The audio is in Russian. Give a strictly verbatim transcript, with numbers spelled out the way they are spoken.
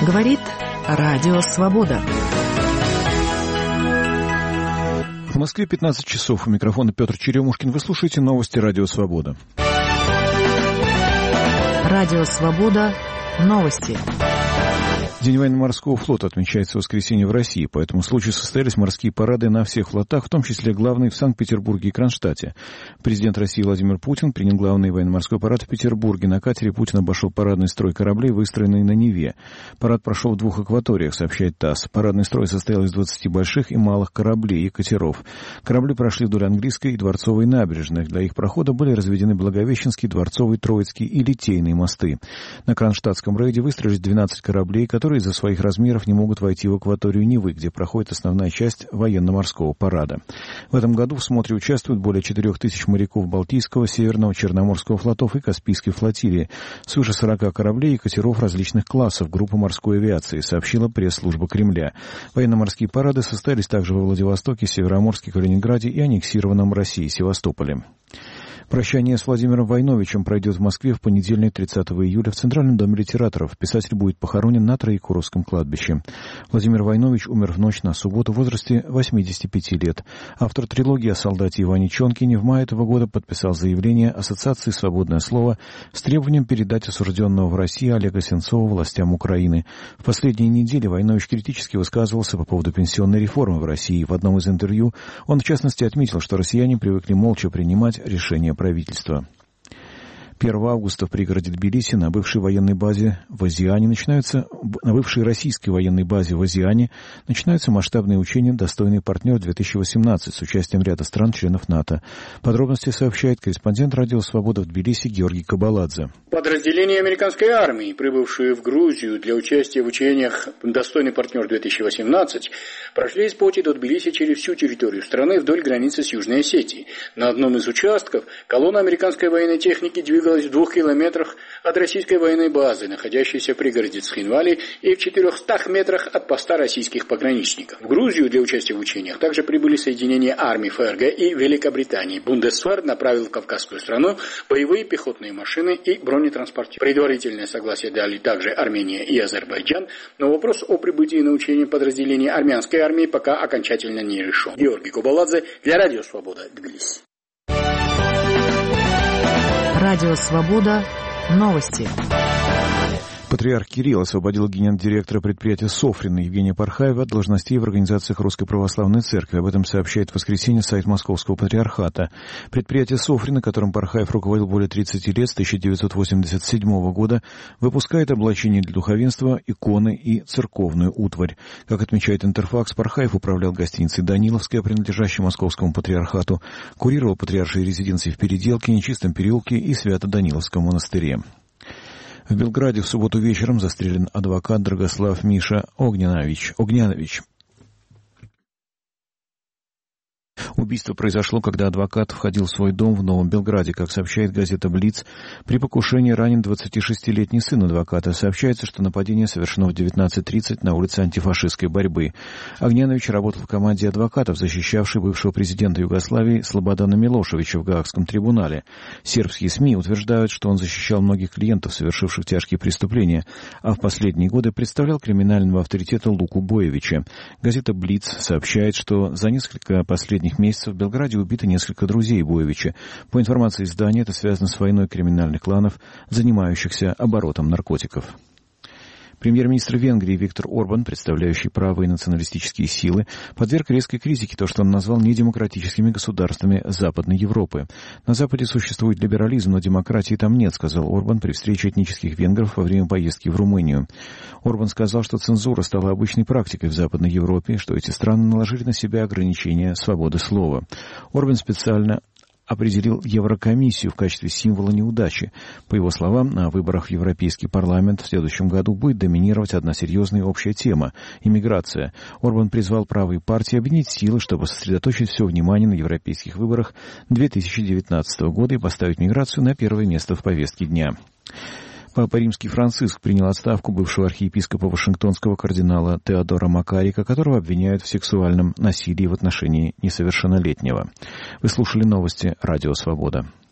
Говорит Радио Свобода. В Москве пятнадцать часов. У микрофона Петр Черемушкин. Вы слушаете новости Радио Свобода. Радио Свобода. Новости. День военно-морского флота отмечается в воскресенье в России. По этому случаю состоялись морские парады на всех флотах, в том числе главный в Санкт-Петербурге и Кронштадте. Президент России Владимир Путин принял главный военно-морской парад в Петербурге. На катере Путин обошел парадный строй кораблей, выстроенный на Неве. Парад прошел в двух акваториях, сообщает ТАСС. Парадный строй состоял из двадцати больших и малых кораблей и катеров. Корабли прошли вдоль Английской и Дворцовой набережных. Для их прохода были разведены Благовещенский, Дворцовый, Троицкий и Литейные мосты. На Кронштадтском рейде выстроились двенадцать кораблей, которые из-за своих размеров не могут войти в акваторию Невы, где проходит основная часть военно-морского парада. В этом году в смотре участвуют более четырех тысяч моряков Балтийского, Северного, Черноморского флотов и Каспийской флотилии, свыше сорока кораблей и катеров различных классов группы морской авиации, сообщила пресс-служба Кремля. Военно-морские парады состоялись также во Владивостоке, Североморске, Калининграде и аннексированном России Севастополе. Прощание с Владимиром Войновичем пройдет в Москве в понедельник, тридцатого июля, в Центральном доме литераторов. Писатель будет похоронен на Троекуровском кладбище. Владимир Войнович умер в ночь на субботу в возрасте восьмидесяти пяти лет. Автор трилогии о солдате Иване Чонкине в мае этого года подписал заявление Ассоциации «Свободное слово» с требованием передать осужденного в России Олега Сенцова властям Украины. В последние недели Войнович критически высказывался по поводу пенсионной реформы в России. В одном из интервью он, в частности, отметил, что россияне привыкли молча принимать решения правительства. первого августа в пригороде Тбилиси на бывшей военной базе в Азиане начинаются, на бывшей российской военной базе в Азиане начинаются масштабные учения «Достойный партнер-две тысячи восемнадцать» с участием ряда стран-членов НАТО. Подробности сообщает корреспондент Радио Свобода в Тбилиси Георгий Кабаладзе. Подразделения американской армии, прибывшие в Грузию для участия в учениях «Достойный партнер-две тысячи восемнадцать», прошли из Поти до Тбилиси через всю территорию страны вдоль границы с Южной Осетией. На одном из участков колонна американской военной техники двигалась в двух километрах от российской военной базы, находящейся в пригороде Цхинвали, и в четырехстах метрах от поста российских пограничников. В Грузию для участия в учениях также прибыли соединения армий ФРГ и Великобритании. Бундесвер направил в Кавказскую страну боевые пехотные машины и бронетранспортеры. Предварительное согласие дали также Армения и Азербайджан, но вопрос о прибытии на учения подразделений армянской армии пока окончательно не решен. Георгий Кабаладзе для Радио Свобода, Тбилиси. Радио Свобода. Новости. Патриарх Кирилл освободил гендиректора предприятия «Софрина» Евгения Пархаева от должностей в организациях Русской Православной Церкви. Об этом сообщает в воскресенье сайт Московского Патриархата. Предприятие «Софрина», которым Пархаев руководил более тридцати лет, с тысяча девятьсот восемьдесят седьмого года, выпускает облачение для духовенства, иконы и церковную утварь. Как отмечает Интерфакс, Пархаев управлял гостиницей «Даниловская», принадлежащей Московскому Патриархату, курировал патриаршие резиденции в Переделке, Нечистом переулке и Свято-Даниловском монастыре. В Белграде в субботу вечером застрелен адвокат Драгослав Миша Огнянович. Огнянович. Убийство произошло, когда адвокат входил в свой дом в Новом Белграде. Как сообщает газета «Блиц», при покушении ранен двадцатишестилетний сын адвоката. Сообщается, что нападение совершено в девятнадцать тридцать на улице антифашистской борьбы. Огнянович работал в команде адвокатов, защищавшей бывшего президента Югославии Слободана Милошевича в Гаагском трибунале. Сербские СМИ утверждают, что он защищал многих клиентов, совершивших тяжкие преступления, а в последние годы представлял криминального авторитета Луку Боевича. Газета «Блиц» сообщает, что за несколько последних месяцев в Белграде убито несколько друзей Боевича. По информации издания, это связано с войной криминальных кланов, занимающихся оборотом наркотиков. Премьер-министр Венгрии Виктор Орбан, представляющий правые националистические силы, подверг резкой критике то, что он назвал недемократическими государствами Западной Европы. На Западе существует либерализм, но демократии там нет, сказал Орбан при встрече этнических венгров во время поездки в Румынию. Орбан сказал, что цензура стала обычной практикой в Западной Европе, что эти страны наложили на себя ограничения свободы слова. Орбан специально определил Еврокомиссию в качестве символа неудачи. По его словам, на выборах в Европейский парламент в следующем году будет доминировать одна серьезная общая тема – иммиграция. Орбан призвал правые партии объединить силы, чтобы сосредоточить все внимание на европейских выборах две тысячи девятнадцатого года и поставить миграцию на первое место в повестке дня. Папа Римский Франциск принял отставку бывшего архиепископа Вашингтонского кардинала Теодора Макарика, которого обвиняют в сексуальном насилии в отношении несовершеннолетнего. Вы слушали новости Радио Свобода.